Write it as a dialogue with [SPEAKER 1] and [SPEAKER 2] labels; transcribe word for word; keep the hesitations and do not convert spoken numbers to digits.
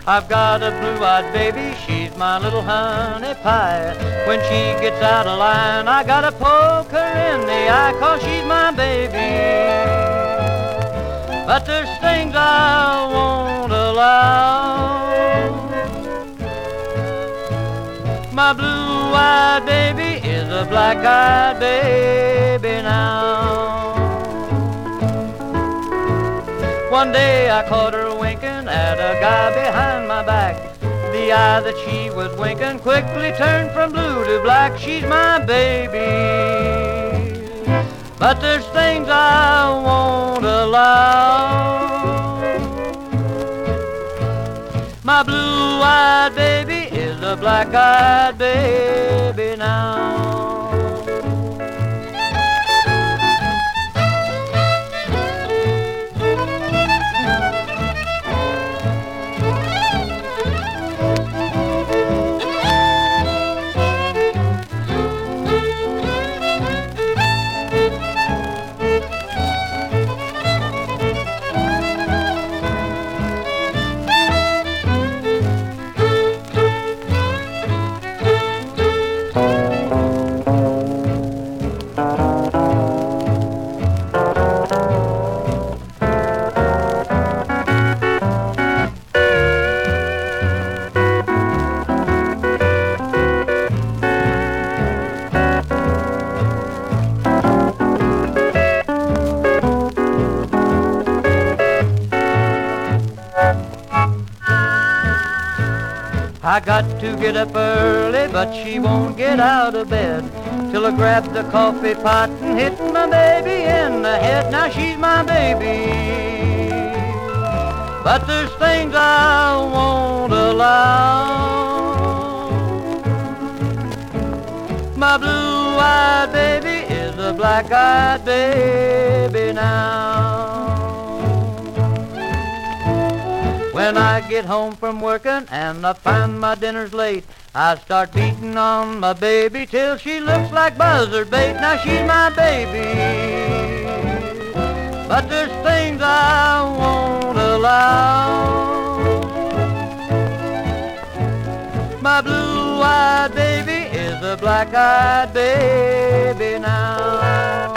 [SPEAKER 1] I've got a blue-eyed baby, she's my little honey pie. When she gets out of line, I gotta poke her in the eye, 'cause she's my baby. But there's things I won't allow. My blue-eyed baby is a black-eyed baby now. One day I caught her winking at a guy behind my back. The eye that she was winking quickly turned from blue to black. She's my baby, but there's things I won't allow. My blue-eyed baby is a black-eyed baby now. I got to get up early, but she won't get out of bed till I grab the coffee pot and hit my baby in the head. Now she's my baby, but there's things I won't allow. My blue-eyed baby is a black-eyed baby now. When I get home from working and I find my dinner's late, I start beating on my baby till she looks like buzzard bait. Now she's my baby, but there's things I won't allow. My blue-eyed baby is a black-eyed baby now.